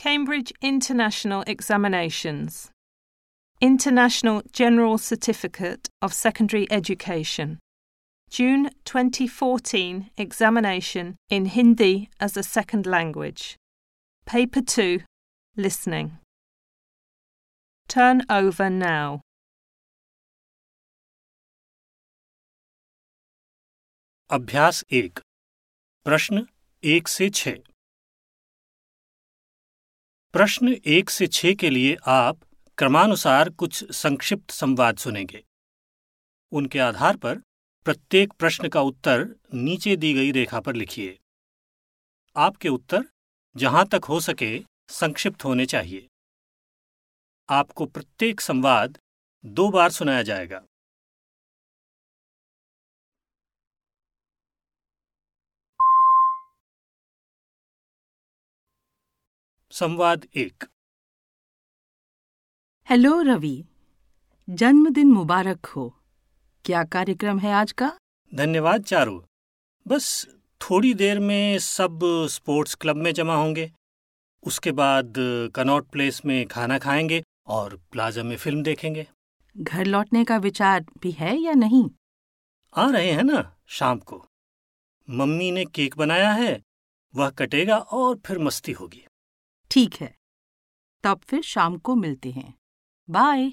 Cambridge International Examinations. International General Certificate of Secondary Education. June 2014 examination in Hindi as a second language. Paper 2, Listening. Turn over now. अभ्यास 1 प्रश्न 1 से 6। प्रश्न 1 से 6 के लिए आप क्रमानुसार कुछ संक्षिप्त संवाद सुनेंगे। उनके आधार पर प्रत्येक प्रश्न का उत्तर नीचे दी गई रेखा पर लिखिए। आपके उत्तर जहां तक हो सके संक्षिप्त होने चाहिए। आपको प्रत्येक संवाद 2 बार सुनाया जाएगा। संवाद 1। हेलो रवि, जन्मदिन मुबारक हो। क्या कार्यक्रम है आज का? धन्यवाद चारू। बस थोड़ी देर में सब स्पोर्ट्स क्लब में जमा होंगे। उसके बाद कनॉट प्लेस में खाना खाएंगे और प्लाजा में फिल्म देखेंगे। घर लौटने का विचार भी है या नहीं? आ रहे हैं ना शाम को। मम्मी ने केक बनाया है, वह कटेगा और फिर मस्ती होगी। ठीक है, तब फिर शाम को मिलते हैं। बाय।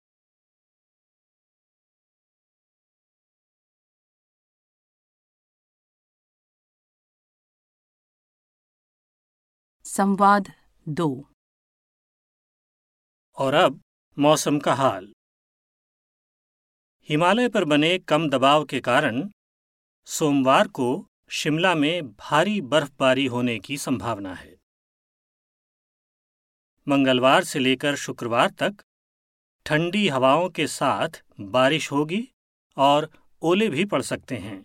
संवाद 2। और अब मौसम का हाल। हिमालय पर बने कम दबाव के कारण सोमवार को शिमला में भारी बर्फबारी होने की संभावना है। मंगलवार से लेकर शुक्रवार तक ठंडी हवाओं के साथ बारिश होगी और ओले भी पड़ सकते हैं।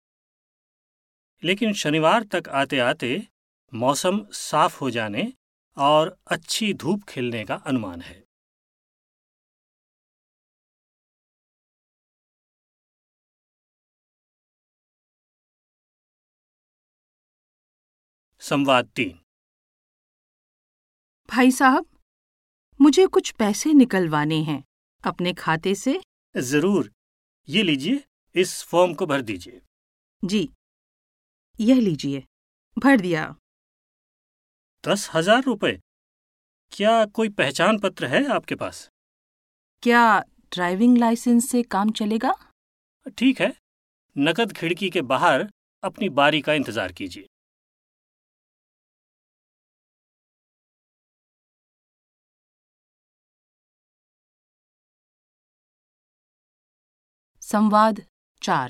लेकिन शनिवार तक आते आते मौसम साफ हो जाने और अच्छी धूप खिलने का अनुमान है। संवाद 3। भाई साहब, मुझे कुछ पैसे निकलवाने हैं अपने खाते से। जरूर, ये लीजिए, इस फॉर्म को भर दीजिए। जी, यह लीजिए, भर दिया। 10,000 रुपये? क्या कोई पहचान पत्र है आपके पास? क्या ड्राइविंग लाइसेंस से काम चलेगा? ठीक है, नकद खिड़की के बाहर अपनी बारी का इंतजार कीजिए। संवाद 4।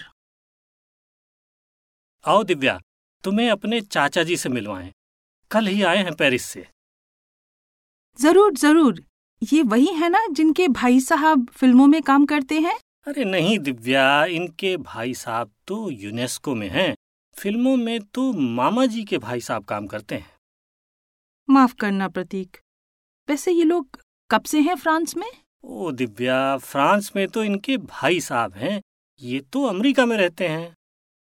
आओ दिव्या, तुम्हें अपने चाचा जी से मिलवाएं। कल ही आए हैं पेरिस से। जरूर जरूर, ये वही है ना जिनके भाई साहब फिल्मों में काम करते हैं? अरे नहीं दिव्या, इनके भाई साहब तो यूनेस्को में हैं। फिल्मों में तो मामा जी के भाई साहब काम करते हैं। माफ करना प्रतीक, वैसे ये लोग कब से हैं फ्रांस में? ओ दिव्या, फ्रांस में तो इनके भाई साहब हैं, ये तो अमेरिका में रहते हैं।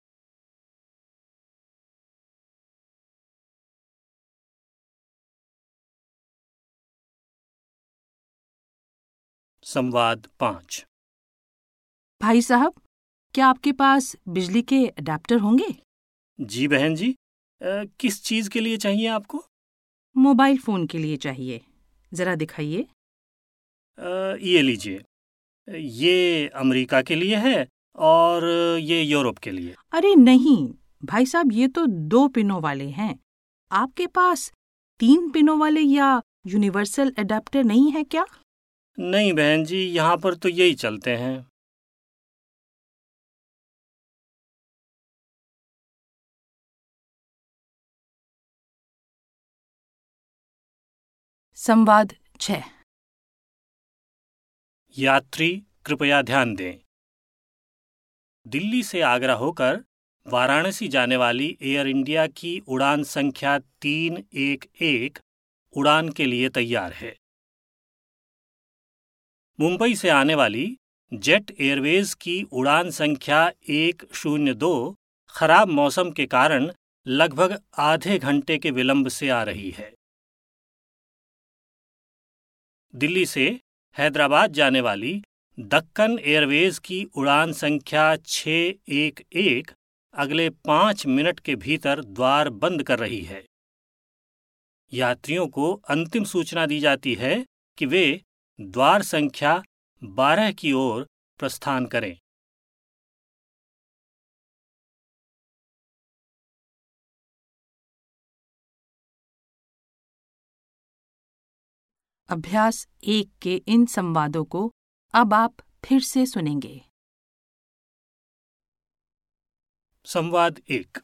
संवाद 5। भाई साहब, क्या आपके पास बिजली के अडेप्टर होंगे? जी बहन जी, किस चीज के लिए चाहिए आपको? मोबाइल फोन के लिए चाहिए, जरा दिखाइए। ये लीजिए, ये अमेरिका के लिए है और ये यूरोप के लिए। अरे नहीं भाई साहब, ये तो 2 पिनों वाले हैं। आपके पास 3 पिनों वाले या यूनिवर्सल अडेप्टर नहीं है क्या? नहीं बहन जी, यहाँ पर तो यही चलते हैं। संवाद 6। यात्री कृपया ध्यान दें। दिल्ली से आगरा होकर वाराणसी जाने वाली एयर इंडिया की उड़ान संख्या 311 उड़ान के लिए तैयार है। मुंबई से आने वाली जेट एयरवेज की उड़ान संख्या 102 खराब मौसम के कारण लगभग आधे घंटे के विलंब से आ रही है। दिल्ली से हैदराबाद जाने वाली दक्कन एयरवेज की उड़ान संख्या 611 अगले 5 मिनट के भीतर द्वार बंद कर रही है। यात्रियों को अंतिम सूचना दी जाती है कि वे द्वार संख्या 12 की ओर प्रस्थान करें। अभ्यास 1 के इन संवादों को अब आप फिर से सुनेंगे। संवाद 1।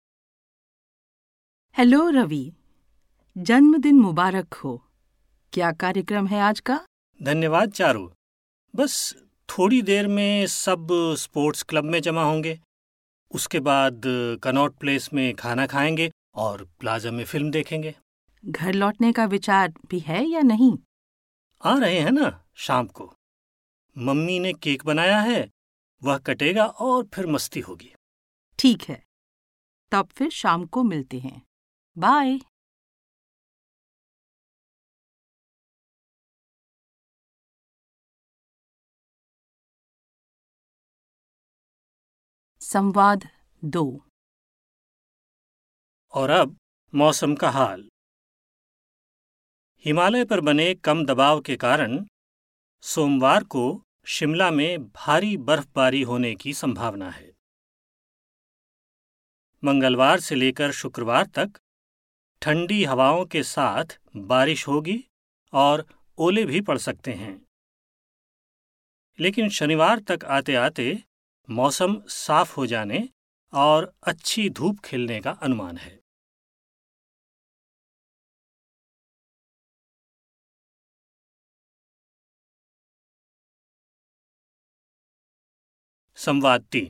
हेलो रवि, जन्मदिन मुबारक हो। क्या कार्यक्रम है आज का? धन्यवाद चारू। बस थोड़ी देर में सब स्पोर्ट्स क्लब में जमा होंगे। उसके बाद कनॉट प्लेस में खाना खाएंगे और प्लाजा में फिल्म देखेंगे। घर लौटने का विचार भी है या नहीं? आ रहे हैं ना शाम को। मम्मी ने केक बनाया है, वह कटेगा और फिर मस्ती होगी। ठीक है, तब फिर शाम को मिलते हैं। बाय। संवाद 2। और अब मौसम का हाल। हिमालय पर बने कम दबाव के कारण सोमवार को शिमला में भारी बर्फबारी होने की संभावना है। मंगलवार से लेकर शुक्रवार तक ठंडी हवाओं के साथ बारिश होगी और ओले भी पड़ सकते हैं। लेकिन शनिवार तक आते आते मौसम साफ हो जाने और अच्छी धूप खिलने का अनुमान है। संवाद 3।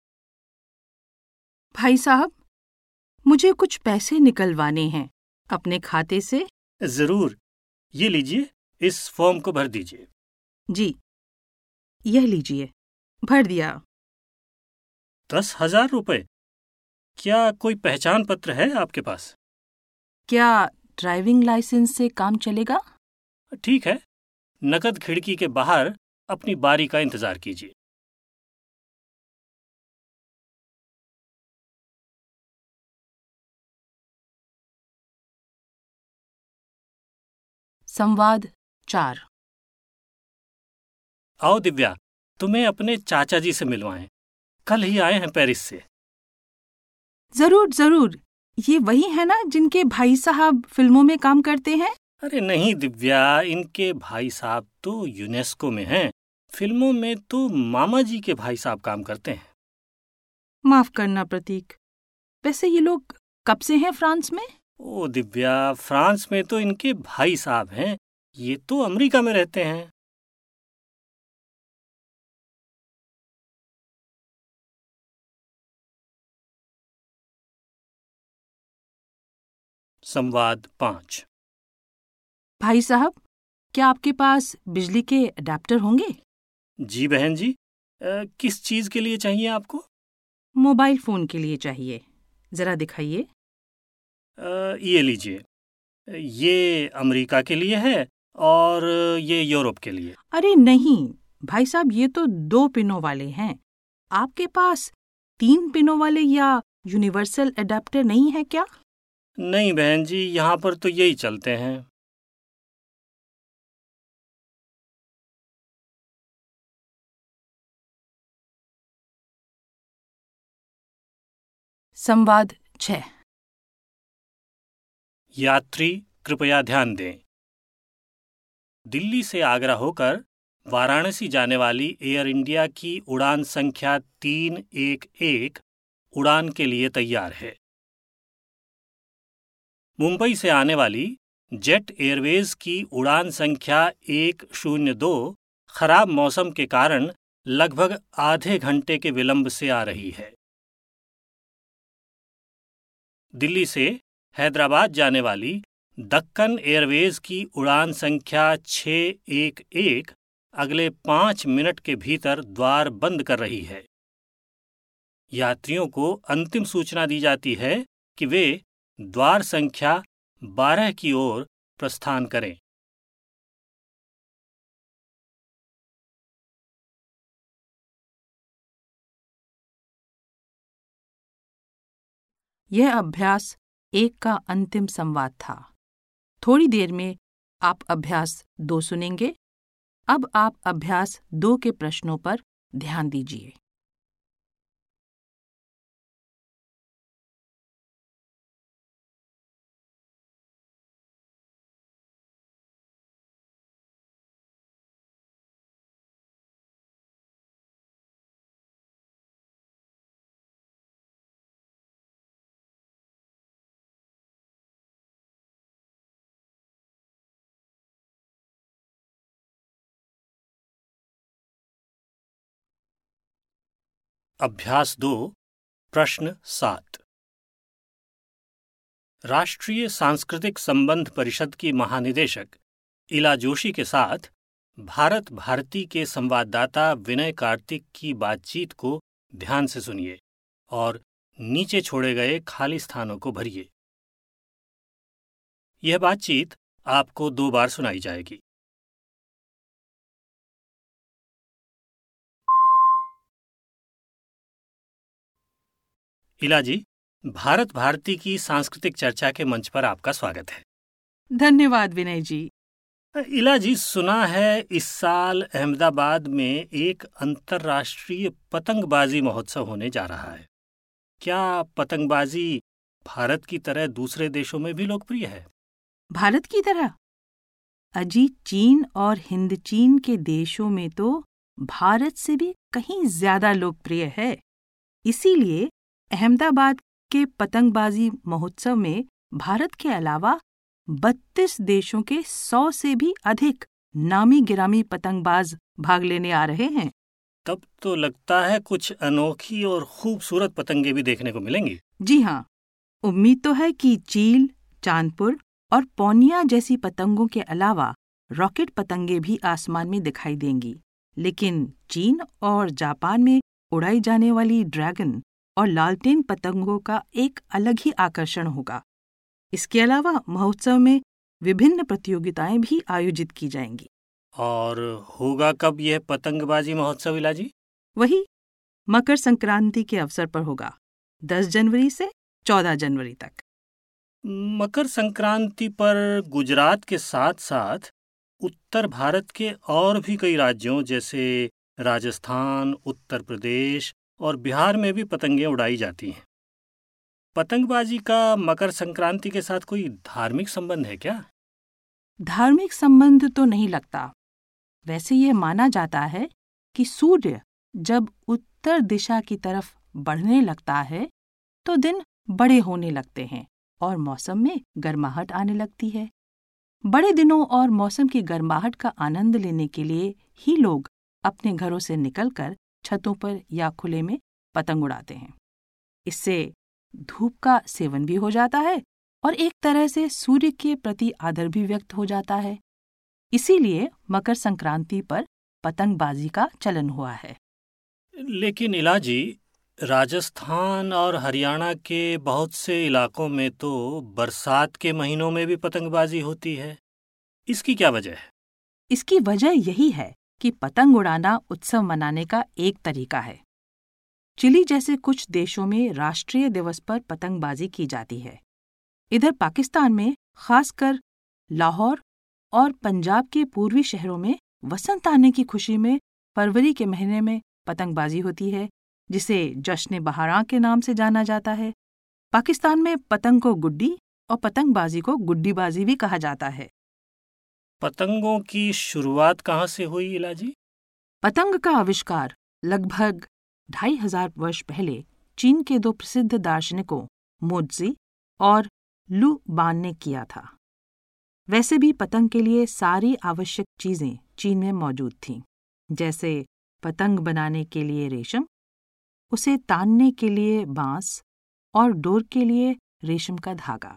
भाई साहब, मुझे कुछ पैसे निकलवाने हैं अपने खाते से। जरूर, ये लीजिए, इस फॉर्म को भर दीजिए। जी, यह लीजिए, भर दिया। 10,000 रुपये? क्या कोई पहचान पत्र है आपके पास? क्या ड्राइविंग लाइसेंस से काम चलेगा? ठीक है, नकद खिड़की के बाहर अपनी बारी का इंतजार कीजिए। संवाद 4। आओ दिव्या, तुम्हें अपने चाचा जी से मिलवाएं। कल ही आए हैं पेरिस से। जरूर जरूर, ये वही है ना जिनके भाई साहब फिल्मों में काम करते हैं? अरे नहीं दिव्या, इनके भाई साहब तो यूनेस्को में हैं। फिल्मों में तो मामा जी के भाई साहब काम करते हैं। माफ करना प्रतीक, वैसे ये लोग कब से हैं फ्रांस में? ओ दिव्या, फ्रांस में तो इनके भाई साहब हैं, ये तो अमेरिका में रहते हैं। संवाद 5। भाई साहब, क्या आपके पास बिजली के अडेप्टर होंगे? जी बहन जी, किस चीज के लिए चाहिए आपको? मोबाइल फोन के लिए चाहिए। जरा दिखाइए। ये लीजिए, ये अमेरिका के लिए है और ये यूरोप के लिए। अरे नहीं भाई साहब, ये तो 2 पिनों वाले हैं। आपके पास 3 पिनों वाले या यूनिवर्सल अडेप्टर नहीं है क्या? नहीं बहन जी, यहाँ पर तो यही चलते हैं। संवाद 6। यात्री कृपया ध्यान दें। दिल्ली से आगरा होकर वाराणसी जाने वाली एयर इंडिया की उड़ान संख्या 311 उड़ान के लिए तैयार है। मुंबई से आने वाली जेट एयरवेज की उड़ान संख्या 102 खराब मौसम के कारण लगभग आधे घंटे के विलंब से आ रही है। दिल्ली से हैदराबाद जाने वाली दक्कन एयरवेज की उड़ान संख्या 611 अगले 5 मिनट के भीतर द्वार बंद कर रही है। यात्रियों को अंतिम सूचना दी जाती है कि वे द्वार संख्या 12 की ओर प्रस्थान करें। यह अभ्यास 1 का अंतिम संवाद था। थोड़ी देर में आप अभ्यास 2 सुनेंगे। अब आप अभ्यास 2 के प्रश्नों पर ध्यान दीजिए। अभ्यास 2 प्रश्न 7। राष्ट्रीय सांस्कृतिक संबंध परिषद की महानिदेशक इला जोशी के साथ भारत भारती के संवाददाता विनय कार्तिक की बातचीत को ध्यान से सुनिए और नीचे छोड़े गए खाली स्थानों को भरिए। यह बातचीत आपको 2 बार सुनाई जाएगी। इला जी, भारत भारती की सांस्कृतिक चर्चा के मंच पर आपका स्वागत है। धन्यवाद विनय जी। इला जी, सुना है इस साल अहमदाबाद में एक अंतर्राष्ट्रीय पतंगबाजी महोत्सव होने जा रहा है। क्या पतंगबाजी भारत की तरह दूसरे देशों में भी लोकप्रिय है? भारत की तरह? अजी, चीन और हिंद चीन के देशों में तो भारत से भी कहीं ज्यादा लोकप्रिय है। इसीलिए अहमदाबाद के पतंगबाजी महोत्सव में भारत के अलावा 32 देशों के 100 से भी अधिक नामी गिरामी पतंगबाज भाग लेने आ रहे हैं। तब तो लगता है कुछ अनोखी और खूबसूरत पतंगे भी देखने को मिलेंगी। जी हाँ, उम्मीद तो है कि चील, चांदपुर और पौनिया जैसी पतंगों के अलावा रॉकेट पतंगे भी आसमान में दिखाई देंगी। लेकिन चीन और जापान में उड़ाई जाने वाली ड्रैगन और लालटेन पतंगों का एक अलग ही आकर्षण होगा। इसके अलावा महोत्सव में विभिन्न प्रतियोगिताएं भी आयोजित की जाएंगी। और होगा कब यह पतंगबाजी महोत्सव इला जी? वही मकर संक्रांति के अवसर पर होगा, 10 जनवरी से 14 जनवरी तक। मकर संक्रांति पर गुजरात के साथ साथ उत्तर भारत के और भी कई राज्यों जैसे राजस्थान, उत्तर प्रदेश और बिहार में भी पतंगें उड़ाई जाती हैं। पतंगबाजी का मकर संक्रांति के साथ कोई धार्मिक संबंध है क्या? धार्मिक संबंध तो नहीं लगता। वैसे ये माना जाता है कि सूर्य जब उत्तर दिशा की तरफ बढ़ने लगता है तो दिन बड़े होने लगते हैं और मौसम में गर्माहट आने लगती है। बड़े दिनों और मौसम की गर्माहट का आनंद लेने के लिए ही लोग अपने घरों से निकलकर छतों पर या खुले में पतंग उड़ाते हैं। इससे धूप का सेवन भी हो जाता है और एक तरह से सूर्य के प्रति आदर भी व्यक्त हो जाता है। इसीलिए मकर संक्रांति पर पतंगबाजी का चलन हुआ है। लेकिन इला जी, राजस्थान और हरियाणा के बहुत से इलाकों में तो बरसात के महीनों में भी पतंगबाजी होती है। इसकी क्या वजह है? इसकी वजह यही है कि पतंग उड़ाना उत्सव मनाने का एक तरीका है। चिली जैसे कुछ देशों में राष्ट्रीय दिवस पर पतंगबाजी की जाती है। इधर पाकिस्तान में खासकर लाहौर और पंजाब के पूर्वी शहरों में वसंत आने की खुशी में फरवरी के महीने में पतंगबाजी होती है, जिसे जश्न बहारां के नाम से जाना जाता है। पाकिस्तान में पतंग को गुड्डी और पतंगबाजी को गुड्डीबाजी भी कहा जाता है। पतंगों की शुरुआत कहाँ से हुई इला जी? पतंग का आविष्कार लगभग 2500 वर्ष पहले चीन के 2 प्रसिद्ध दार्शनिकों मोज़ी और लू बान ने किया था। वैसे भी पतंग के लिए सारी आवश्यक चीजें चीन में मौजूद थीं, जैसे पतंग बनाने के लिए रेशम, उसे तानने के लिए बांस और डोर के लिए रेशम का धागा।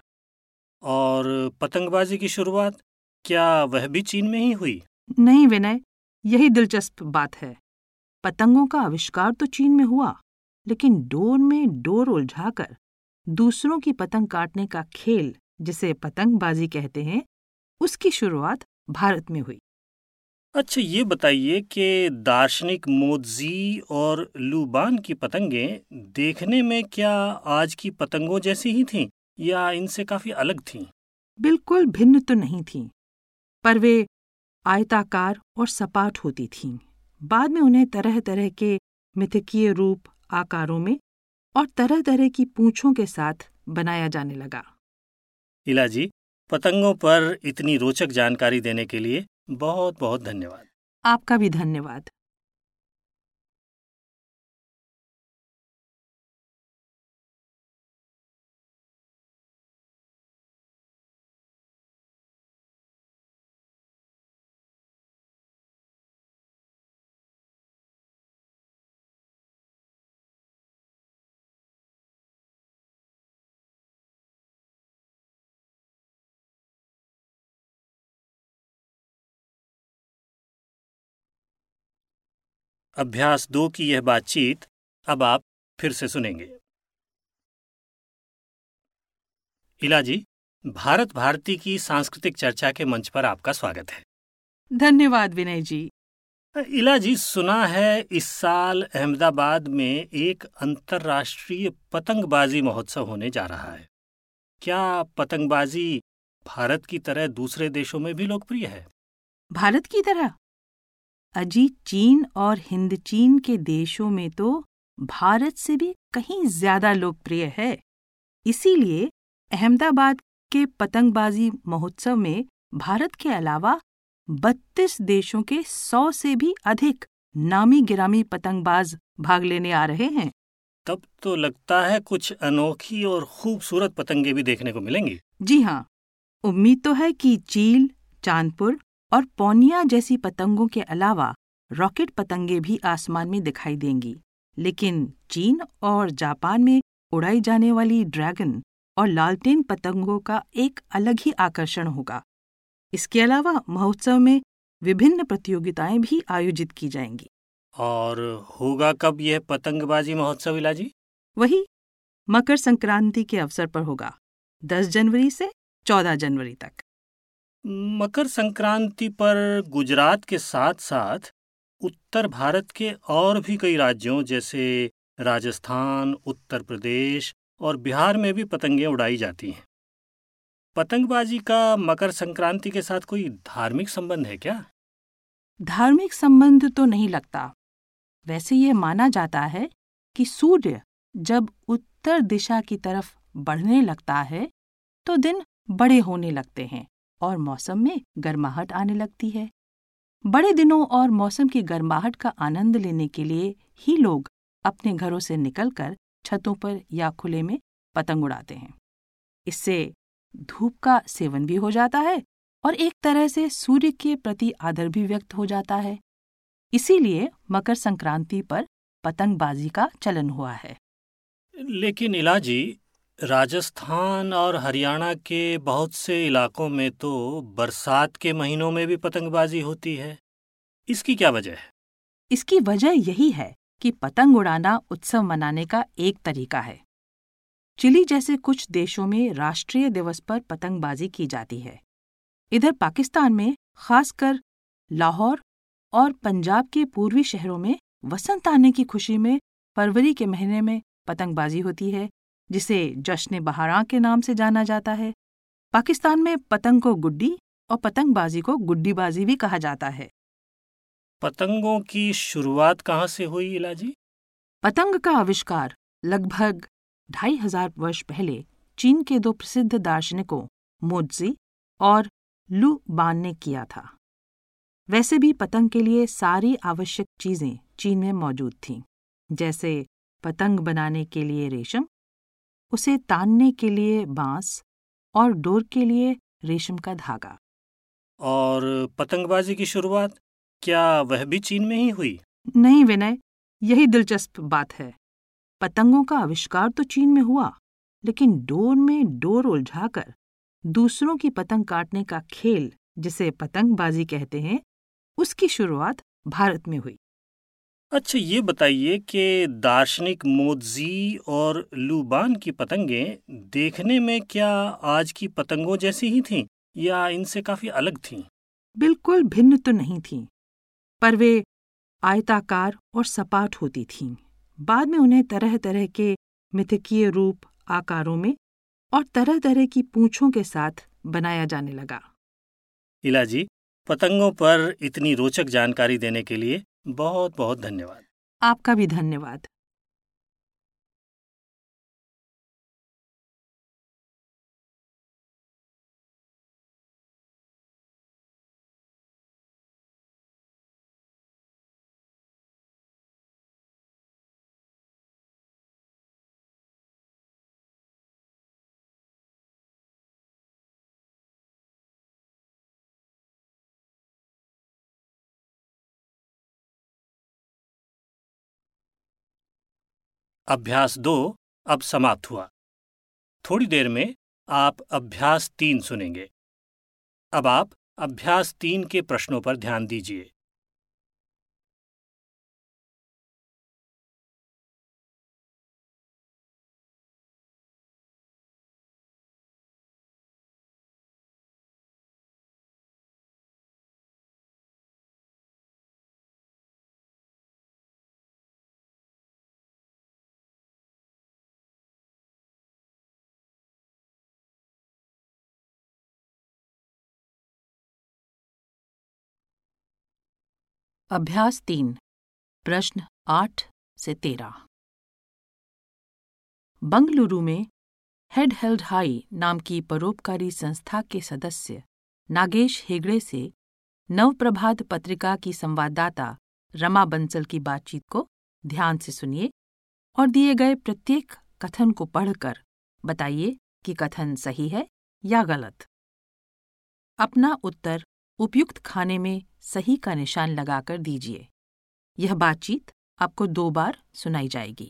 और पतंगबाजी की शुरुआत क्या वह भी चीन में ही हुई? नहीं विनय, यही दिलचस्प बात है। पतंगों का आविष्कार तो चीन में हुआ, लेकिन डोर में डोर उलझाकर दूसरों की पतंग काटने का खेल, जिसे पतंगबाजी कहते हैं, उसकी शुरुआत भारत में हुई। अच्छा, ये बताइए कि दार्शनिक मोत्ज़ी और लूबान की पतंगें देखने में क्या आज की पतंगों जैसी ही थीं या इनसे काफी अलग थीं? बिल्कुल भिन्न तो नहीं थीं, पर वे आयताकार और सपाट होती थीं। बाद में उन्हें तरह तरह के मिथकीय रूप, आकारों में और तरह तरह की पूंछों के साथ बनाया जाने लगा। इला जी, पतंगों पर इतनी रोचक जानकारी देने के लिए बहुत बहुत धन्यवाद। आपका भी धन्यवाद। अभ्यास 2 की यह बातचीत अब आप फिर से सुनेंगे। इला जी, भारत भारती की सांस्कृतिक चर्चा के मंच पर आपका स्वागत है। धन्यवाद विनय जी। इला जी, सुना है इस साल अहमदाबाद में एक अंतर्राष्ट्रीय पतंगबाजी महोत्सव होने जा रहा है। क्या पतंगबाजी भारत की तरह दूसरे देशों में भी लोकप्रिय है? भारत की तरह? अजी, चीन और हिंद चीन के देशों में तो भारत से भी कहीं ज्यादा लोकप्रिय है। इसीलिए अहमदाबाद के पतंगबाजी महोत्सव में भारत के अलावा 32 देशों के 100 से भी अधिक नामी गिरामी पतंगबाज भाग लेने आ रहे हैं। तब तो लगता है कुछ अनोखी और खूबसूरत पतंगे भी देखने को मिलेंगी। जी हाँ, उम्मीद तो है कि चील, चांदपुर और पौनिया जैसी पतंगों के अलावा रॉकेट पतंगे भी आसमान में दिखाई देंगी। लेकिन चीन और जापान में उड़ाई जाने वाली ड्रैगन और लालटेन पतंगों का एक अलग ही आकर्षण होगा। इसके अलावा महोत्सव में विभिन्न प्रतियोगिताएं भी आयोजित की जाएंगी। और होगा कब यह पतंगबाजी महोत्सव, इला जी? वही मकर संक्रांति के अवसर पर होगा, 10 जनवरी से 14 जनवरी तक। मकर संक्रांति पर गुजरात के साथ साथ उत्तर भारत के और भी कई राज्यों जैसे राजस्थान, उत्तर प्रदेश और बिहार में भी पतंगें उड़ाई जाती हैं। पतंगबाजी का मकर संक्रांति के साथ कोई धार्मिक संबंध है क्या? धार्मिक संबंध तो नहीं लगता। वैसे ये माना जाता है कि सूर्य जब उत्तर दिशा की तरफ बढ़ने लगता है तो दिन बड़े होने लगते हैं और मौसम में गर्माहट आने लगती है। बड़े दिनों और मौसम की गर्माहट का आनंद लेने के लिए ही लोग अपने घरों से निकलकर छतों पर या खुले में पतंग उड़ाते हैं। इससे धूप का सेवन भी हो जाता है और एक तरह से सूर्य के प्रति आदर भी व्यक्त हो जाता है। इसीलिए मकर संक्रांति पर पतंगबाजी का चलन हुआ है। लेकिन इला जी, राजस्थान और हरियाणा के बहुत से इलाकों में तो बरसात के महीनों में भी पतंगबाजी होती है। इसकी क्या वजह है? इसकी वजह यही है कि पतंग उड़ाना उत्सव मनाने का एक तरीका है। चिली जैसे कुछ देशों में राष्ट्रीय दिवस पर पतंगबाजी की जाती है। इधर पाकिस्तान में खासकर लाहौर और पंजाब के पूर्वी शहरों में वसंत आने की खुशी में फरवरी के महीने में पतंगबाजी होती है, जिसे जश्न बहारां के नाम से जाना जाता है। पाकिस्तान में पतंग को गुड्डी और पतंगबाजी को गुड्डीबाजी भी कहा जाता है। पतंगों की शुरुआत कहाँ से हुई, इला जी? पतंग का आविष्कार लगभग 2500 वर्ष पहले चीन के 2 प्रसिद्ध दार्शनिकों मोत्ज़ी और लू बान ने किया था। वैसे भी पतंग के लिए सारी आवश्यक चीजें चीन में मौजूद थीं, जैसे पतंग बनाने के लिए रेशम, उसे तानने के लिए बांस और डोर के लिए रेशम का धागा। और पतंगबाजी की शुरुआत क्या वह भी चीन में ही हुई? नहीं विनय, यही दिलचस्प बात है। पतंगों का आविष्कार तो चीन में हुआ, लेकिन डोर में डोर उलझाकर दूसरों की पतंग काटने का खेल, जिसे पतंगबाजी कहते हैं, उसकी शुरुआत भारत में हुई। अच्छा, ये बताइए कि दार्शनिक मोत्ज़ी और लूबान की पतंगें देखने में क्या आज की पतंगों जैसी ही थीं या इनसे काफी अलग थीं? बिल्कुल भिन्न तो नहीं थीं, पर वे आयताकार और सपाट होती थीं। बाद में उन्हें तरह तरह के मिथकीय रूप, आकारों में और तरह तरह की पूंछों के साथ बनाया जाने लगा। इला जी, पतंगों पर इतनी रोचक जानकारी देने के लिए बहुत बहुत धन्यवाद। आपका भी धन्यवाद। अभ्यास 2 अब समाप्त हुआ। थोड़ी देर में आप अभ्यास 3 सुनेंगे। अब आप अभ्यास 3 के प्रश्नों पर ध्यान दीजिए। अभ्यास 3, प्रश्न 8 से 13। बंगलुरु में हेड हेल्ड हाई नाम की परोपकारी संस्था के सदस्य नागेश हेगड़े से नवप्रभात पत्रिका की संवाददाता रमा बंसल की बातचीत को ध्यान से सुनिए और दिए गए प्रत्येक कथन को पढ़कर बताइए कि कथन सही है या गलत। अपना उत्तर उपयुक्त खाने में सही का निशान लगाकर दीजिए। यह बातचीत आपको 2 बार सुनाई जाएगी।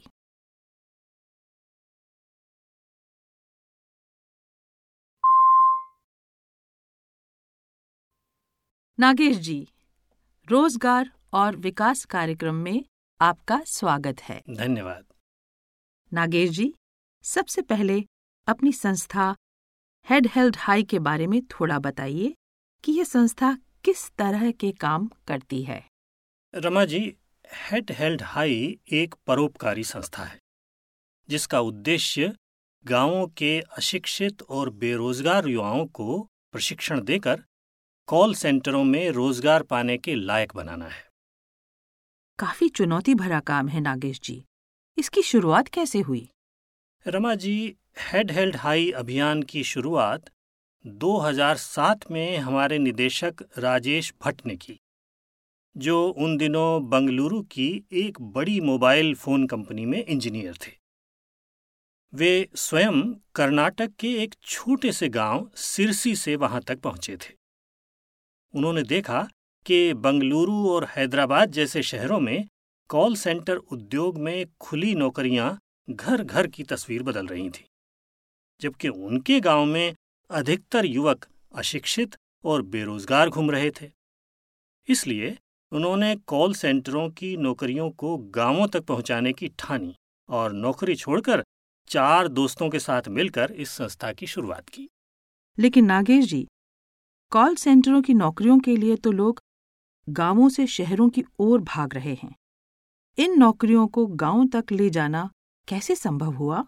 नागेश जी, रोजगार और विकास कार्यक्रम में आपका स्वागत है। धन्यवाद। नागेश जी, सबसे पहले अपनी संस्था हेड हेल्ड हाई के बारे में थोड़ा बताइए कि यह संस्था किस तरह के काम करती है। Rama ji, head held high एक परोपकारी संस्था है जिसका उद्देश्य गांवों के अशिक्षित और बेरोजगार युवाओं को प्रशिक्षण देकर कॉल सेंटरों में रोजगार पाने के लायक बनाना है। काफी चुनौती भरा काम है नागेश जी। इसकी शुरुआत कैसे हुई? Rama ji, head held high अभियान की शुरुआत 2007 में हमारे निदेशक राजेश भट्ट ने की, जो उन दिनों बंगलुरु की एक बड़ी मोबाइल फोन कंपनी में इंजीनियर थे। वे स्वयं कर्नाटक के एक छोटे से गांव सिरसी से वहां तक पहुंचे थे। उन्होंने देखा कि बंगलुरु और हैदराबाद जैसे शहरों में कॉल सेंटर उद्योग में खुली नौकरियां घर घर की तस्वीर बदल रही थीं, जबकि उनके गांव में अधिकतर युवक अशिक्षित और बेरोजगार घूम रहे थे। इसलिए उन्होंने कॉल सेंटरों की नौकरियों को गांवों तक पहुंचाने की ठानी और नौकरी छोड़कर 4 दोस्तों के साथ मिलकर इस संस्था की शुरुआत की। लेकिन नागेश जी, कॉल सेंटरों की नौकरियों के लिए तो लोग गांवों से शहरों की ओर भाग रहे हैं। इन नौकरियों को गांवों तक ले जाना कैसे संभव हुआ?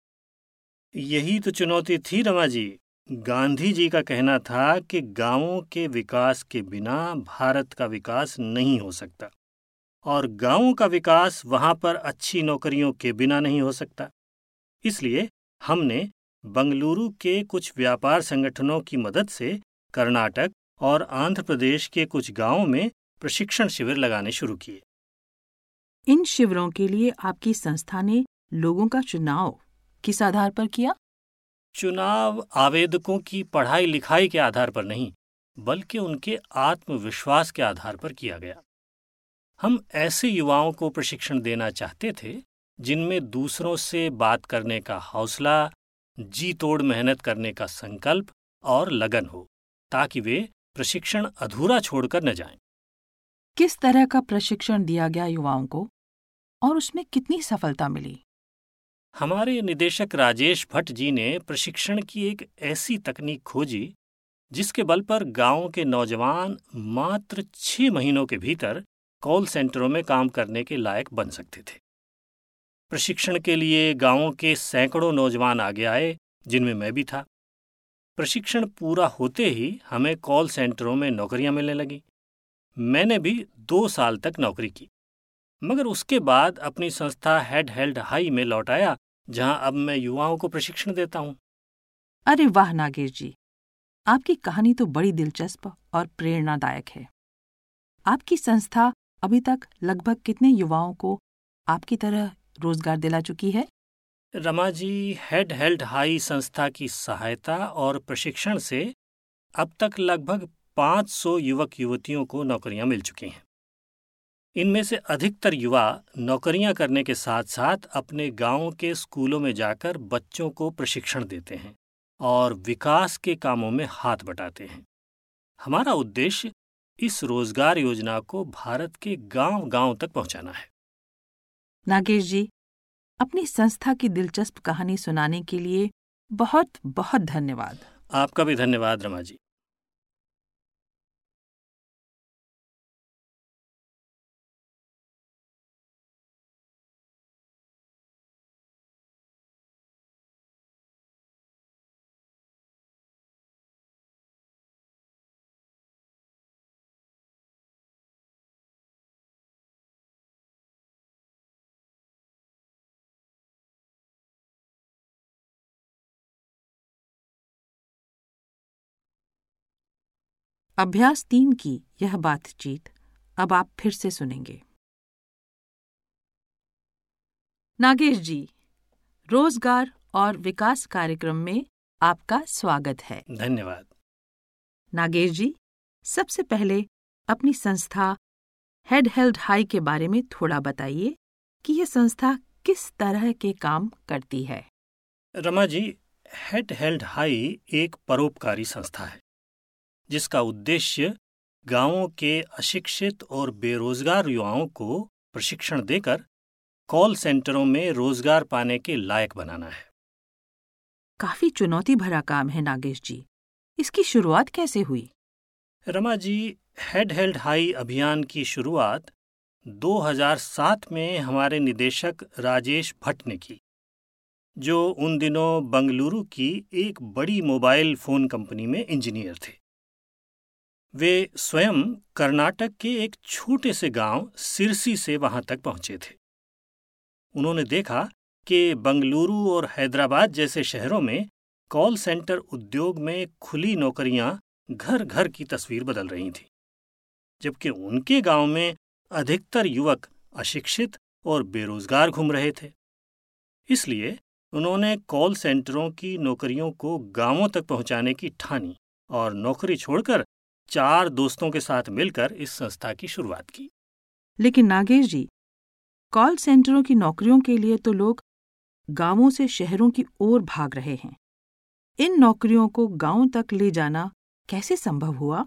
यही तो चुनौती थी रमा जी। गांधी जी का कहना था कि गांवों के विकास के बिना भारत का विकास नहीं हो सकता और गांवों का विकास वहां पर अच्छी नौकरियों के बिना नहीं हो सकता। इसलिए हमने बंगलुरु के कुछ व्यापार संगठनों की मदद से कर्नाटक और आंध्र प्रदेश के कुछ गांवों में प्रशिक्षण शिविर लगाने शुरू किए। इन शिविरों के लिए आपकी संस्था ने लोगों का चुनाव किस आधार पर किया? चुनाव आवेदकों की पढ़ाई लिखाई के आधार पर नहीं, बल्कि उनके आत्मविश्वास के आधार पर किया गया। हम ऐसे युवाओं को प्रशिक्षण देना चाहते थे जिनमें दूसरों से बात करने का हौसला, जी तोड़ मेहनत करने का संकल्प और लगन हो, ताकि वे प्रशिक्षण अधूरा छोड़कर न जाएं। किस तरह का प्रशिक्षण दिया गया युवाओं को और उसमें कितनी सफलता मिली? हमारे निदेशक राजेश भट्ट जी ने प्रशिक्षण की एक ऐसी तकनीक खोजी जिसके बल पर गांव के नौजवान मात्र 6 महीनों के भीतर कॉल सेंटरों में काम करने के लायक बन सकते थे। प्रशिक्षण के लिए गांवों के सैकड़ों नौजवान आगे आए, जिनमें मैं भी था। प्रशिक्षण पूरा होते ही हमें कॉल सेंटरों में नौकरियां मिलने लगीं। मैंने भी 2 साल तक नौकरी की, मगर उसके बाद अपनी संस्था हेड हेल्ड हाई में लौट आया, जहां अब मैं युवाओं को प्रशिक्षण देता हूं। अरे वाह नागेश जी, आपकी कहानी तो बड़ी दिलचस्प और प्रेरणादायक है। आपकी संस्था अभी तक लगभग कितने युवाओं को आपकी तरह रोजगार दिला चुकी है? Rama ji, head held high संस्था की सहायता और प्रशिक्षण से अब तक लगभग 500 युवक युवतियों को नौकरियां मिल चुकी हैं। इनमें से अधिकतर युवा नौकरियां करने के साथ साथ अपने गांव के स्कूलों में जाकर बच्चों को प्रशिक्षण देते हैं और विकास के कामों में हाथ बटाते हैं। हमारा उद्देश्य इस रोजगार योजना को भारत के गांव-गांव तक पहुंचाना है। नागेश जी, अपनी संस्था की दिलचस्प कहानी सुनाने के लिए बहुत बहुत धन्यवाद। आपका भी धन्यवाद रमा जी। अभ्यास 3 की यह बातचीत अब आप फिर से सुनेंगे। नागेश जी, रोजगार और विकास कार्यक्रम में आपका स्वागत है। धन्यवाद। नागेश जी, सबसे पहले अपनी संस्था हेड हेल्ड हाई के बारे में थोड़ा बताइए कि यह संस्था किस तरह के काम करती है। Rama ji, head held high एक परोपकारी संस्था है जिसका उद्देश्य गांवों के अशिक्षित और बेरोजगार युवाओं को प्रशिक्षण देकर कॉल सेंटरों में रोजगार पाने के लायक बनाना है। काफी चुनौती भरा काम है नागेश जी। इसकी शुरुआत कैसे हुई? Rama ji, head held high अभियान की शुरुआत 2007 में हमारे निदेशक राजेश भट्ट ने की, जो उन दिनों बंगलुरु की एक बड़ी मोबाइल फोन कंपनी में इंजीनियर थे। वे स्वयं कर्नाटक के एक छोटे से गांव सिरसी से वहां तक पहुंचे थे। उन्होंने देखा कि बंगलुरु और हैदराबाद जैसे शहरों में कॉल सेंटर उद्योग में खुली नौकरियां घर घर की तस्वीर बदल रही थीं, जबकि उनके गांव में अधिकतर युवक अशिक्षित और बेरोजगार घूम रहे थे। इसलिए उन्होंने कॉल सेंटरों की नौकरियों को गांवों तक पहुंचाने की ठानी और नौकरी छोड़कर 4 दोस्तों के साथ मिलकर इस संस्था की शुरुआत की। लेकिन नागेश जी, कॉल सेंटरों की नौकरियों के लिए तो लोग गांवों से शहरों की ओर भाग रहे हैं। इन नौकरियों को गांवों तक ले जाना कैसे संभव हुआ?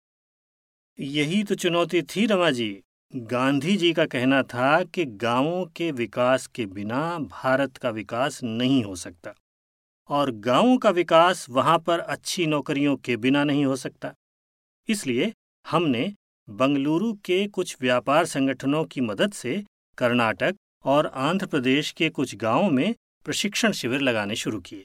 यही तो चुनौती थी रमा जी। गांधी जी का कहना था कि गांवों के विकास के बिना भारत का विकास नहीं हो सकता और गांवों का विकास वहां पर अच्छी नौकरियों के बिना नहीं हो सकता। इसलिए हमने बंगलुरु के कुछ व्यापार संगठनों की मदद से कर्नाटक और आंध्र प्रदेश के कुछ गांवों में प्रशिक्षण शिविर लगाने शुरू किए।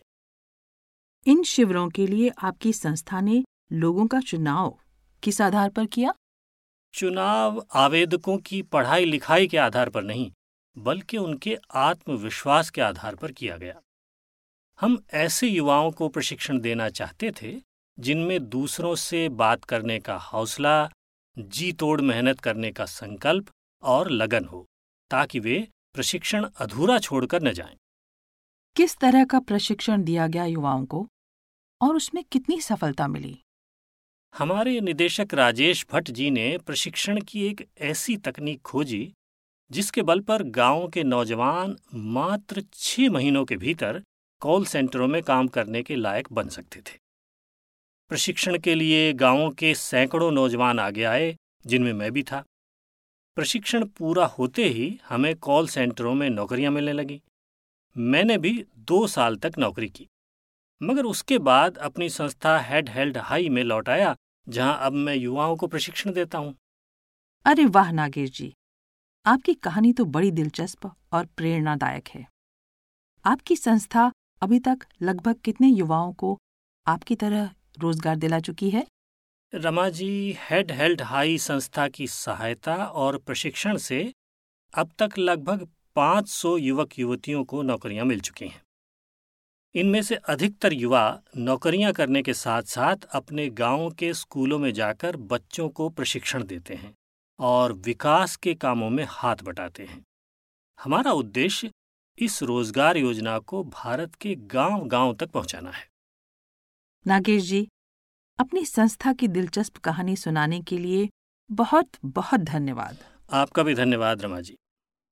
इन शिविरों के लिए आपकी संस्था ने लोगों का चुनाव किस आधार पर किया? चुनाव आवेदकों की पढ़ाई लिखाई के आधार पर नहीं, बल्कि उनके आत्मविश्वास के आधार पर किया गया। हम ऐसे युवाओं को प्रशिक्षण देना चाहते थे जिनमें दूसरों से बात करने का हौसला, जी तोड़ मेहनत करने का संकल्प और लगन हो, ताकि वे प्रशिक्षण अधूरा छोड़कर न जाएं। किस तरह का प्रशिक्षण दिया गया युवाओं को और उसमें कितनी सफलता मिली? हमारे निदेशक राजेश भट्ट जी ने प्रशिक्षण की एक ऐसी तकनीक खोजी जिसके बल पर गांव के नौजवान मात्र 6 महीनों के भीतर कॉल सेंटरों में काम करने के लायक बन सकते थे। प्रशिक्षण के लिए गांवों के सैकड़ों नौजवान आगे आए, जिनमें मैं भी था। प्रशिक्षण पूरा होते ही हमें कॉल सेंटरों में नौकरियां मिलने लगीं। मैंने भी 2 साल तक नौकरी की, मगर उसके बाद अपनी संस्था हेड हेल्ड हाई में लौट आया, जहां अब मैं युवाओं को प्रशिक्षण देता हूं। अरे वाह नागेश जी, आपकी कहानी तो बड़ी दिलचस्प और प्रेरणादायक है। आपकी संस्था अभी तक लगभग कितने युवाओं को आपकी तरह रोजगार दिला चुकी है? Rama ji, head held high संस्था की सहायता और प्रशिक्षण से अब तक लगभग 500 युवक युवतियों को नौकरियां मिल चुकी हैं। इनमें से अधिकतर युवा नौकरियां करने के साथ साथ अपने गांव के स्कूलों में जाकर बच्चों को प्रशिक्षण देते हैं और विकास के कामों में हाथ बटाते हैं। हमारा उद्देश्य इस रोजगार योजना को भारत के गांव-गांव तक पहुंचाना है। नागेश जी, अपनी संस्था की दिलचस्प कहानी सुनाने के लिए बहुत बहुत धन्यवाद। आपका भी धन्यवाद रमा जी।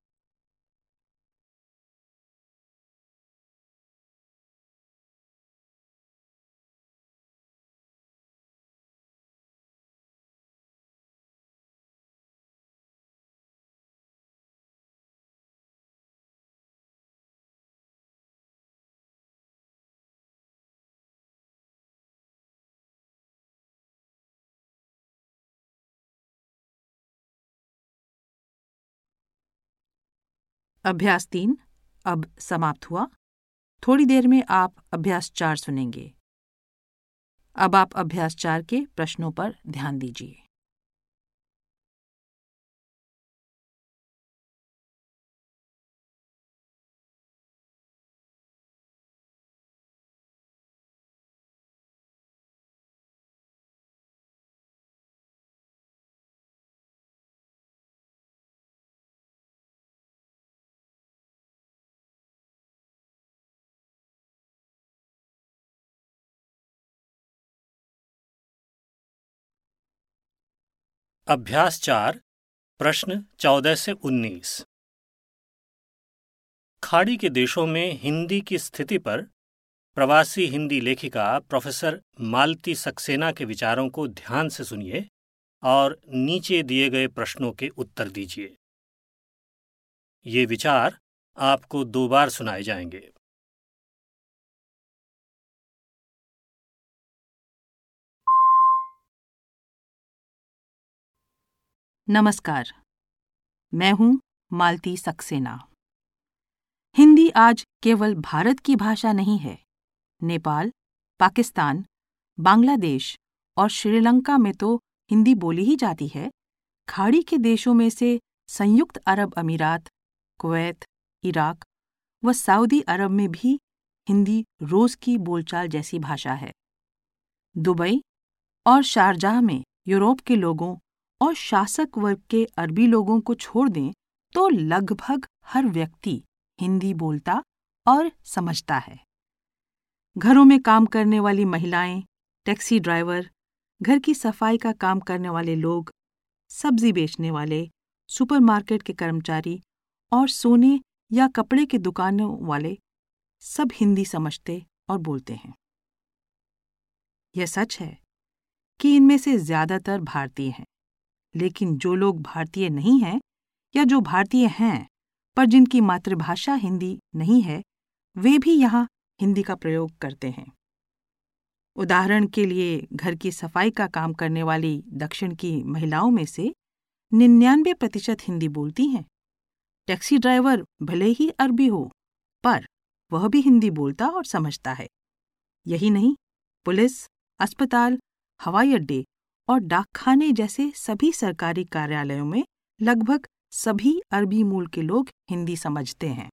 अभ्यास 3 अब समाप्त हुआ। थोड़ी देर में आप अभ्यास 4 सुनेंगे। अब आप अभ्यास 4 के प्रश्नों पर ध्यान दीजिए। अभ्यास 4 प्रश्न 14 से 19। खाड़ी के देशों में हिंदी की स्थिति पर प्रवासी हिंदी लेखिका प्रोफेसर मालती सक्सेना के विचारों को ध्यान से सुनिए और नीचे दिए गए प्रश्नों के उत्तर दीजिए। ये विचार आपको 2 बार सुनाए जाएंगे। नमस्कार, मैं हूं मालती सक्सेना। हिंदी आज केवल भारत की भाषा नहीं है। नेपाल, पाकिस्तान, बांग्लादेश और श्रीलंका में तो हिंदी बोली ही जाती है। खाड़ी के देशों में से संयुक्त अरब अमीरात, कुवैत, इराक व सऊदी अरब में भी हिंदी रोज की बोलचाल जैसी भाषा है। दुबई और शारजाह में यूरोप के लोगों और शासक वर्ग के अरबी लोगों को छोड़ दें तो लगभग हर व्यक्ति हिंदी बोलता और समझता है। घरों में काम करने वाली महिलाएं, टैक्सी ड्राइवर, घर की सफाई का काम करने वाले लोग, सब्जी बेचने वाले, सुपरमार्केट के कर्मचारी और सोने या कपड़े की दुकानों वाले सब हिंदी समझते और बोलते हैं। यह सच है कि इनमें से ज्यादातर भारतीय हैं, लेकिन जो लोग भारतीय नहीं हैं या जो भारतीय हैं पर जिनकी मातृभाषा हिंदी नहीं है, वे भी यहाँ हिंदी का प्रयोग करते हैं। उदाहरण के लिए घर की सफाई का काम करने वाली दक्षिण की महिलाओं में से 99% हिंदी बोलती हैं। टैक्सी ड्राइवर भले ही अरबी हो, पर वह भी हिंदी बोलता और समझता है। यही नहीं, पुलिस, अस्पताल, हवाई अड्डे और डाकखाने जैसे सभी सरकारी कार्यालयों में लगभग सभी अरबी मूल के लोग हिंदी समझते हैं।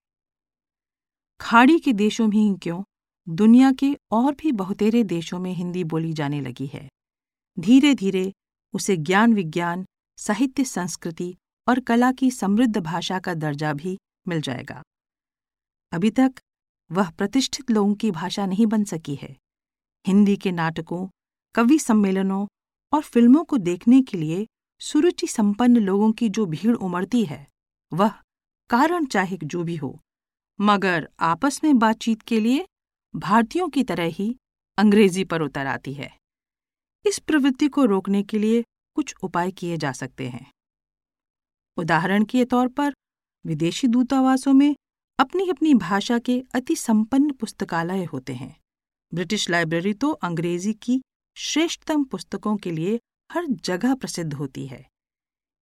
खाड़ी के देशों में ही क्यों, दुनिया के और भी बहुतेरे देशों में हिंदी बोली जाने लगी है। धीरे धीरे उसे ज्ञान विज्ञान, साहित्य, संस्कृति और कला की समृद्ध भाषा का दर्जा भी मिल जाएगा। अभी तक वह प्रतिष्ठित लोगों की भाषा नहीं बन सकी है। हिंदी के नाटकों, कवि सम्मेलनों और फिल्मों को देखने के लिए सुरुचि संपन्न लोगों की जो भीड़ उमड़ती है, वह कारण चाहे जो भी हो, मगर आपस में बातचीत के लिए भारतीयों की तरह ही अंग्रेजी पर उतर आती है। इस प्रवृत्ति को रोकने के लिए कुछ उपाय किए जा सकते हैं। उदाहरण के तौर पर विदेशी दूतावासों में अपनी अपनी भाषा के अति संपन्न पुस्तकालय होते हैं। ब्रिटिश लाइब्रेरी तो अंग्रेजी की श्रेष्ठतम पुस्तकों के लिए हर जगह प्रसिद्ध होती है।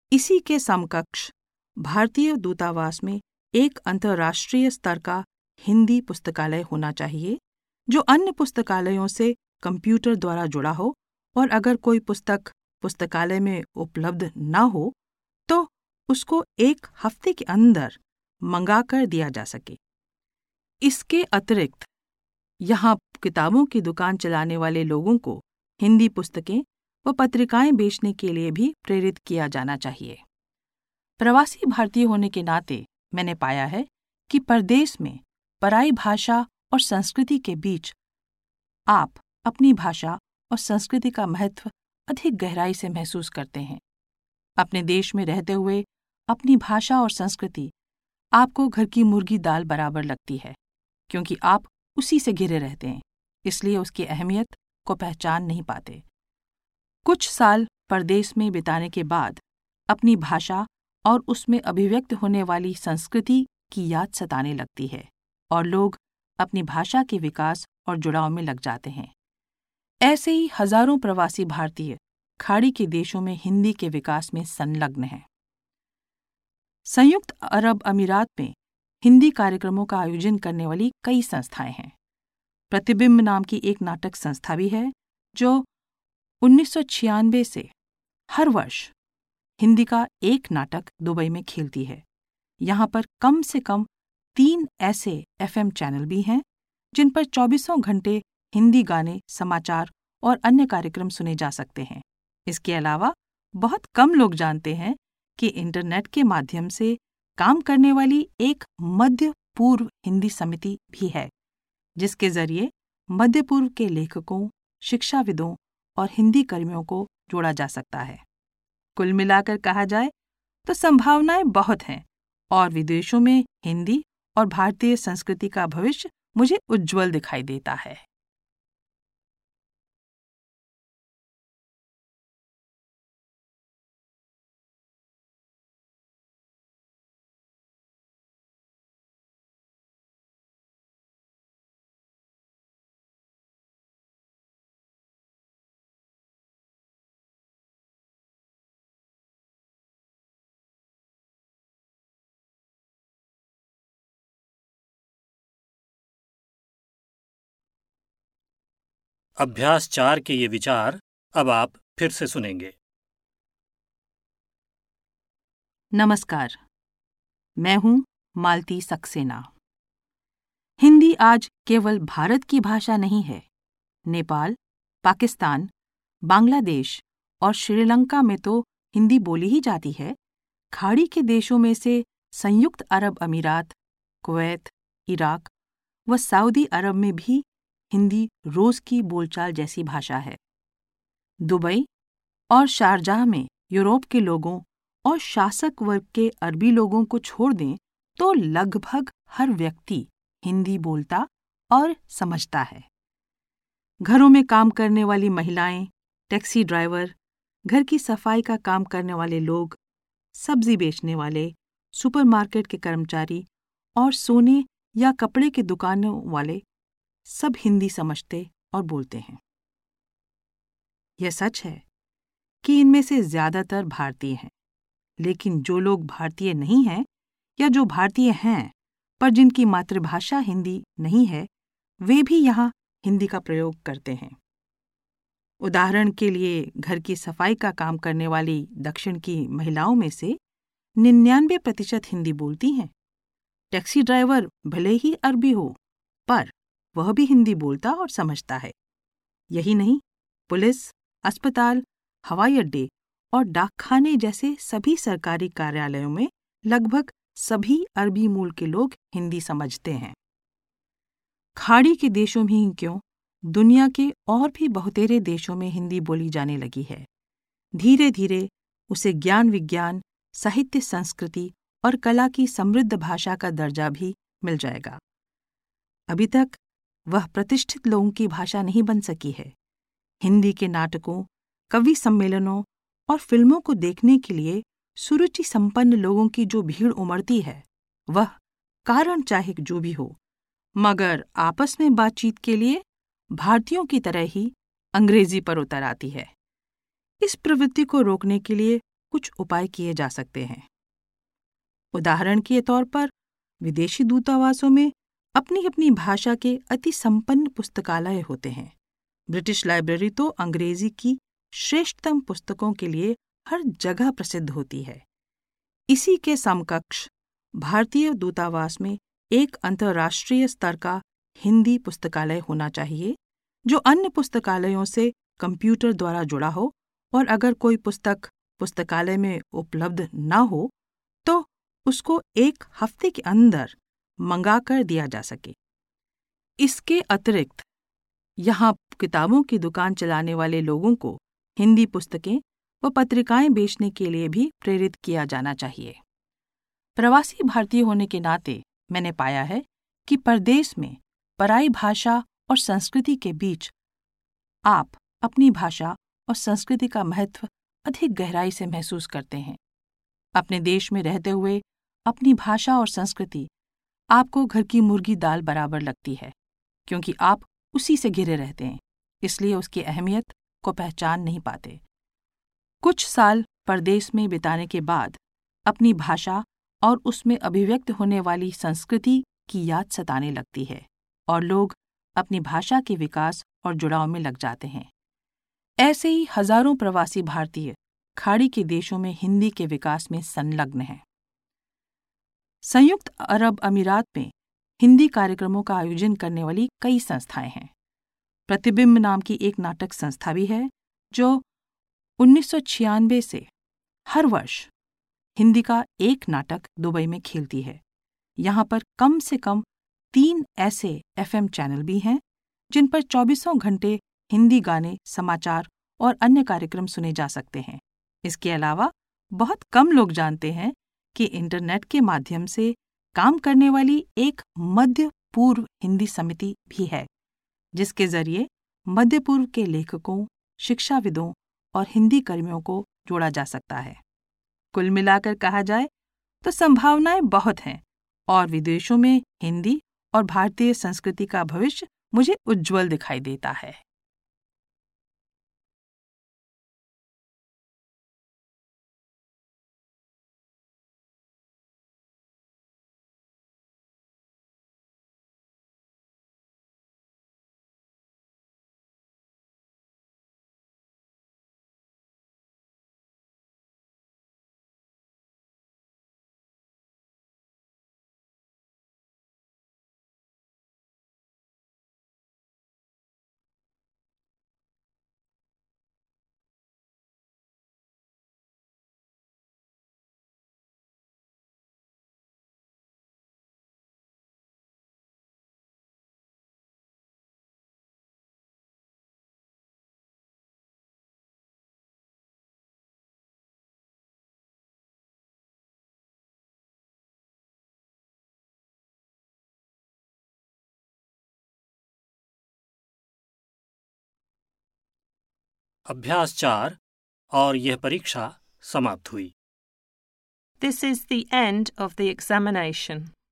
इसी के समकक्ष भारतीय दूतावास में एक अंतर्राष्ट्रीय स्तर का हिंदी पुस्तकालय होना चाहिए, जो अन्य पुस्तकालयों से कंप्यूटर द्वारा जुड़ा हो, और अगर कोई पुस्तक पुस्तकालय में उपलब्ध न हो तो उसको 1 हफ्ते के अंदर मंगा कर दिया जा सके। इसके अतिरिक्त यहाँ किताबों की दुकान चलाने वाले लोगों को हिंदी पुस्तकें व पत्रिकाएं बेचने के लिए भी प्रेरित किया जाना चाहिए। प्रवासी भारतीय होने के नाते मैंने पाया है कि परदेश में पराई भाषा और संस्कृति के बीच आप अपनी भाषा और संस्कृति का महत्व अधिक गहराई से महसूस करते हैं। अपने देश में रहते हुए अपनी भाषा और संस्कृति आपको घर की मुर्गी दाल बराबर लगती है, क्योंकि आप उसी से घिरे रहते हैं, इसलिए उसकी अहमियत को पहचान नहीं पाते। कुछ साल परदेश में बिताने के बाद अपनी भाषा और उसमें अभिव्यक्त होने वाली संस्कृति की याद सताने लगती है और लोग अपनी भाषा के विकास और जुड़ाव में लग जाते हैं। ऐसे ही हजारों प्रवासी भारतीय खाड़ी के देशों में हिंदी के विकास में संलग्न हैं। संयुक्त अरब अमीरात में हिंदी कार्यक्रमों का आयोजन करने वाली कई संस्थाएं हैं। प्रतिबिंब नाम की एक नाटक संस्था भी है, जो 1996 से हर वर्ष हिंदी का एक नाटक दुबई में खेलती है। यहाँ पर कम से कम 3 ऐसे FM चैनल भी हैं जिन पर 24 घंटे हिंदी गाने, समाचार और अन्य कार्यक्रम सुने जा सकते हैं। इसके अलावा बहुत कम लोग जानते हैं कि इंटरनेट के माध्यम से काम करने वाली एक मध्य पूर्व हिंदी समिति भी है, जिसके जरिए मध्य पूर्व के लेखकों, शिक्षाविदों और हिंदी कर्मियों को जोड़ा जा सकता है। कुल मिलाकर कहा जाए तो संभावनाएं बहुत हैं और विदेशों में हिंदी और भारतीय संस्कृति का भविष्य मुझे उज्जवल दिखाई देता है। अभ्यास 4 के ये विचार अब आप फिर से सुनेंगे। नमस्कार, मैं हूं मालती सक्सेना। हिंदी आज केवल भारत की भाषा नहीं है। नेपाल, पाकिस्तान, बांग्लादेश और श्रीलंका में तो हिंदी बोली ही जाती है। खाड़ी के देशों में से संयुक्त अरब अमीरात, कुवैत, इराक व सऊदी अरब में भी हिंदी रोज की बोलचाल जैसी भाषा है। दुबई और शारजाह में यूरोप के लोगों और शासक वर्ग के अरबी लोगों को छोड़ दें तो लगभग हर व्यक्ति हिंदी बोलता और समझता है। घरों में काम करने वाली महिलाएं, टैक्सी ड्राइवर, घर की सफाई का काम करने वाले लोग, सब्जी बेचने वाले, सुपरमार्केट के कर्मचारी और सोने या कपड़े की दुकानों वाले सब हिंदी समझते और बोलते हैं। यह सच है कि इनमें से ज्यादातर भारतीय हैं, लेकिन जो लोग भारतीय नहीं हैं या जो भारतीय हैं पर जिनकी मातृभाषा हिंदी नहीं है, वे भी यहाँ हिंदी का प्रयोग करते हैं। उदाहरण के लिए घर की सफाई का काम करने वाली दक्षिण की महिलाओं में से 99% हिंदी बोलती हैं। टैक्सी ड्राइवर भले ही अरबी हो, पर वह भी हिंदी बोलता और समझता है। यही नहीं, पुलिस, अस्पताल, हवाई अड्डे और डाकखाने जैसे सभी सरकारी कार्यालयों में लगभग सभी अरबी मूल के लोग हिंदी समझते हैं। खाड़ी के देशों में ही क्यों, दुनिया के और भी बहुतेरे देशों में हिंदी बोली जाने लगी है। धीरे धीरे उसे ज्ञान, विज्ञान, साहित्य, संस्कृति और कला की समृद्ध भाषा का दर्जा भी मिल जाएगा। अभी तक वह प्रतिष्ठित लोगों की भाषा नहीं बन सकी है। हिंदी के नाटकों, कवि सम्मेलनों और फिल्मों को देखने के लिए सुरुचि संपन्न लोगों की जो भीड़ उमड़ती है, वह कारण चाहे जो भी हो, मगर आपस में बातचीत के लिए भारतीयों की तरह ही अंग्रेजी पर उतर आती है। इस प्रवृत्ति को रोकने के लिए कुछ उपाय किए जा सकते हैं। उदाहरण के तौर पर विदेशी दूतावासों में अपनी अपनी भाषा के अति संपन्न पुस्तकालय होते हैं। ब्रिटिश लाइब्रेरी तो अंग्रेजी की श्रेष्ठतम पुस्तकों के लिए हर जगह प्रसिद्ध होती है। इसी के समकक्ष भारतीय दूतावास में एक अंतर्राष्ट्रीय स्तर का हिंदी पुस्तकालय होना चाहिए, जो अन्य पुस्तकालयों से कंप्यूटर द्वारा जुड़ा हो, और अगर कोई पुस्तक पुस्तकालय में उपलब्ध न हो तो उसको 1 हफ्ते के अंदर मंगा कर दिया जा सके। इसके अतिरिक्त यहाँ किताबों की दुकान चलाने वाले लोगों को हिंदी पुस्तकें व पत्रिकाएं बेचने के लिए भी प्रेरित किया जाना चाहिए। प्रवासी भारतीय होने के नाते मैंने पाया है कि परदेश में पराई भाषा और संस्कृति के बीच आप अपनी भाषा और संस्कृति का महत्व अधिक गहराई से महसूस करते हैं। अपने देश में रहते हुए अपनी भाषा और संस्कृति आपको घर की मुर्गी दाल बराबर लगती है, क्योंकि आप उसी से घिरे रहते हैं, इसलिए उसकी अहमियत को पहचान नहीं पाते। कुछ साल परदेश में बिताने के बाद अपनी भाषा और उसमें अभिव्यक्त होने वाली संस्कृति की याद सताने लगती है और लोग अपनी भाषा के विकास और जुड़ाव में लग जाते हैं। ऐसे ही हजारों प्रवासी भारतीय खाड़ी के देशों में हिंदी के विकास में संलग्न हैं। संयुक्त अरब अमीरात में हिंदी कार्यक्रमों का आयोजन करने वाली कई संस्थाएं हैं। प्रतिबिंब नाम की एक नाटक संस्था भी है, जो 1996 से हर वर्ष हिंदी का एक नाटक दुबई में खेलती है। यहाँ पर कम से कम 3 ऐसे FM चैनल भी हैं जिन पर 24 घंटे हिंदी गाने, समाचार और अन्य कार्यक्रम सुने जा सकते हैं। इसके अलावा बहुत कम लोग जानते हैं कि इंटरनेट के माध्यम से काम करने वाली एक मध्य पूर्व हिंदी समिति भी है, जिसके जरिए मध्य पूर्व के लेखकों, शिक्षाविदों और हिंदी कर्मियों को जोड़ा जा सकता है। कुल मिलाकर कहा जाए तो संभावनाएं बहुत हैं और विदेशों में हिंदी और भारतीय संस्कृति का भविष्य मुझे उज्जवल दिखाई देता है। अभ्यास 4 और यह परीक्षा समाप्त हुई। This is the end of the examination.